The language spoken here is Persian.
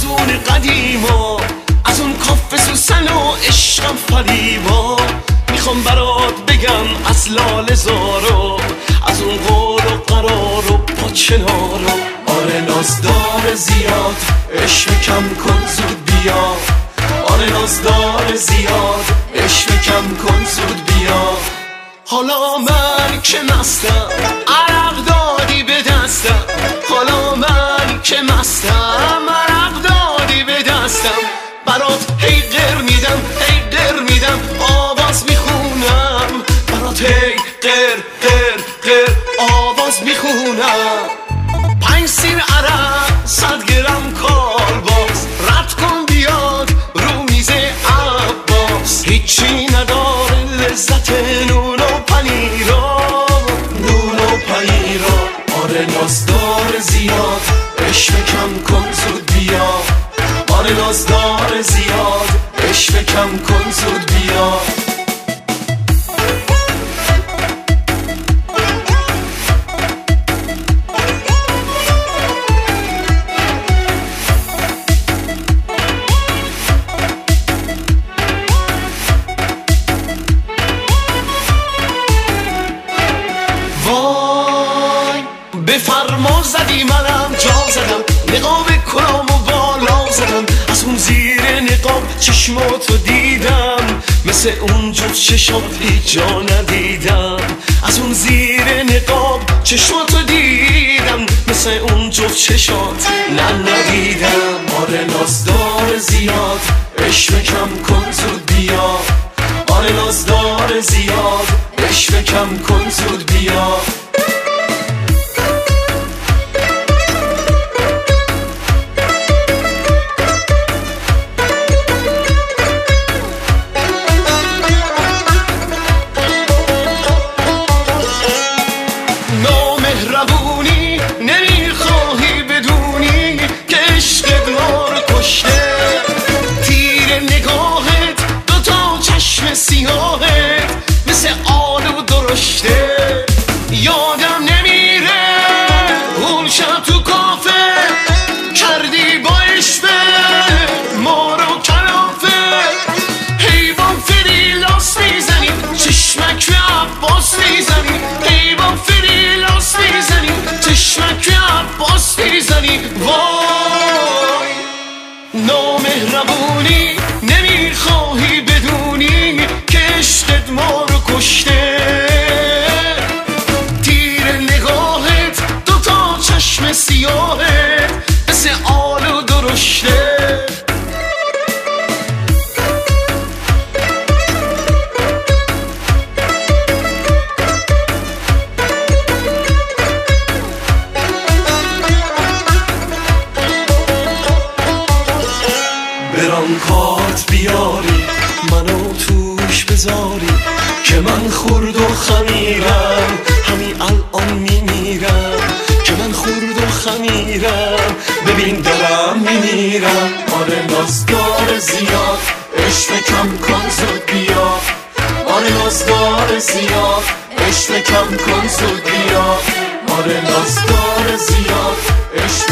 افسون قدیما، از اون کاف سوسن و عشقم فریبا. میخوام برات بگم از لاله زارو، از اون قول و قرار و پاچنارو. آره نازدار زیاد عشق کم کن زود بیا، آره نازدار زیاد عشق کم کن زود بیا. حالا من که مستم عرق دادی به دستم، حالا من که مستم عرق دادی به دستم. برات هی غر میدم هی غر میدم آواز میخونم، برات هی غر غر غر آواز میخونم. 5 سیر عرق 100 گرم کالباس، رد کن بیاد رو میز عباس. هیچی نداره لذت نون و پنیرا، نون و پنیرا. آره نازدار زیاد عشق کم کن زود بیا، آره نازدار زیاد عشق کم کن زود بیا. بفرما زدی منم جا زدم، نقاب کنام و بالا زدم. از اون زیر نقاب چشماتو دیدم، مثل اون جفت چشات هیچ جا ندیدم. از اون زیر نقاب چشماتو دیدم، مثل اون جفت چشات ندیدم. آره نازدار زیاد عشق کم کن زود بیا، آره نازدار زیاد عشق کم کن زود بیا. نامهربونی نمیخواهی بدونی که عشقت ما رو کشته. تیر نگاهت دوتا چشم سیاهت مثل آلو درشته. یادم نمیره اون شب تو کافه کردی با عشقه ما رو کلافه. حیوان فری لاس میزنی چشمک به عباس میزنی، حیوان فری لاس میزنی چشمک به عباس میزنی. وای نامهربونی نمیخواهی بدونی که عشقت ما رو کشته. تیر نگاهت دوتا چشم سیاهت مثل آلو درشته. برانکات بیاری منو توش بذاری که من خورد و خمیرم، همین الان میمیرم که من خورد و خمیرم. ببین دارم میمیرم. آره نازدار زیاد عشق کم کن زود بیا، آره نازدار زیاد عشق کم کن زود بیا، آره نازدار زیاد عشق